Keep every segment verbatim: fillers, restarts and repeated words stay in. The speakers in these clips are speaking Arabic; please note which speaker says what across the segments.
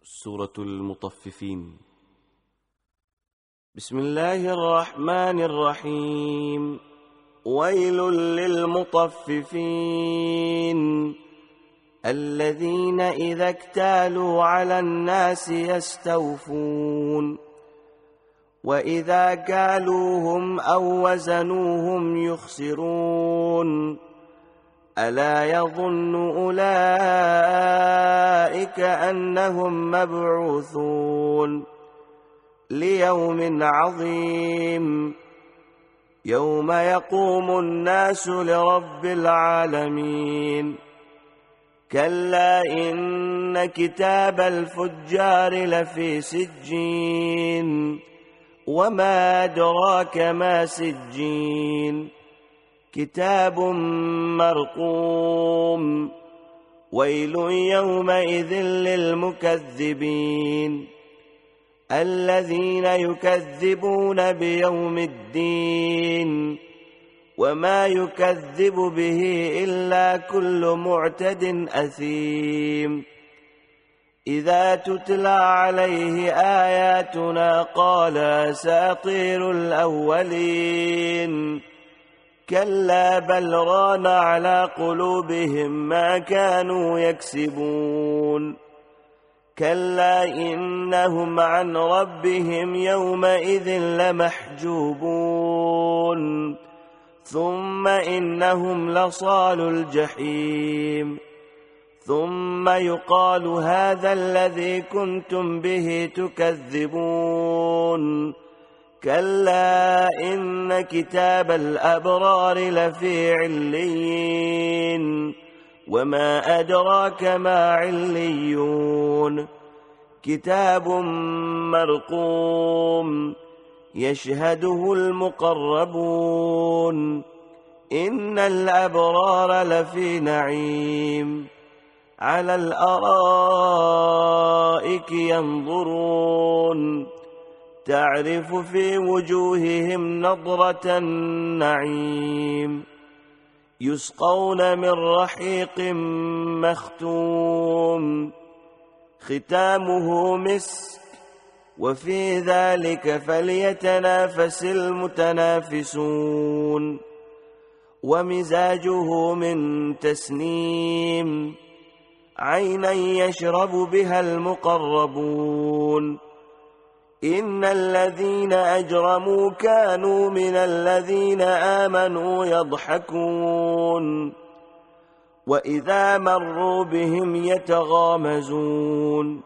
Speaker 1: سورة المطففين. بسم الله الرحمن الرحيم. ويل للمطففين الذين إذا اكتالوا على الناس يستوفون وإذا كالوهم أو وزنوهم يخسرون ألا يظن أولئك أنهم مبعوثون ليوم عظيم يوم يقوم الناس لرب العالمين. كلا إن كتاب الفجار لفي سجين وما أدراك ما سجين كتاب مرقوم ويل يومئذ للمكذبين الذين يكذبون بيوم الدين وما يكذب به إلا كل معتد أثيم. إذا تتلى عليه آياتنا قال أساطير الأولين كلا بل ران على قلوبهم ما كانوا يكسبون. كلا إنهم عن ربهم يومئذ لمحجوبون ثم إنهم لصال الجحيم ثم يقال هذا الذي كنتم به تكذبون. كلا إن كتاب الأبرار لفي عليين وما أدراك ما عليون كتاب مرقوم يشهده المقربون إن الأبرار لفي نعيم على الأرائك ينظرون تعرف في وجوههم نضرة النعيم يسقون من رحيق مختوم ختامه مسك وفي ذلك فليتنافس المتنافسون ومزاجه من تسنيم عينا يشرب بها المقربون. إن الذين أجرموا كانوا من الذين آمنوا يضحكون وإذا مروا بهم يتغامزون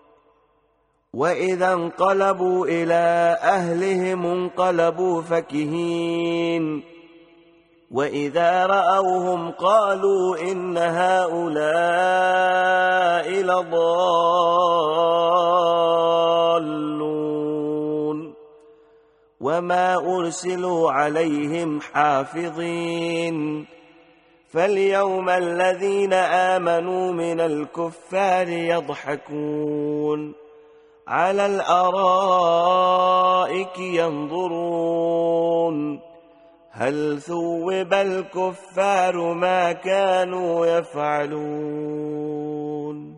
Speaker 1: وإذا انقلبوا إلى أهلهم انقلبوا فكهين وإذا رأوهم قالوا إن هؤلاء لضالون وما أرسلوا عليهم حافظين. فاليوم الذين آمنوا من الكفار يضحكون على الأرائك ينظرون هل ثوب الكفار ما كانوا يفعلون.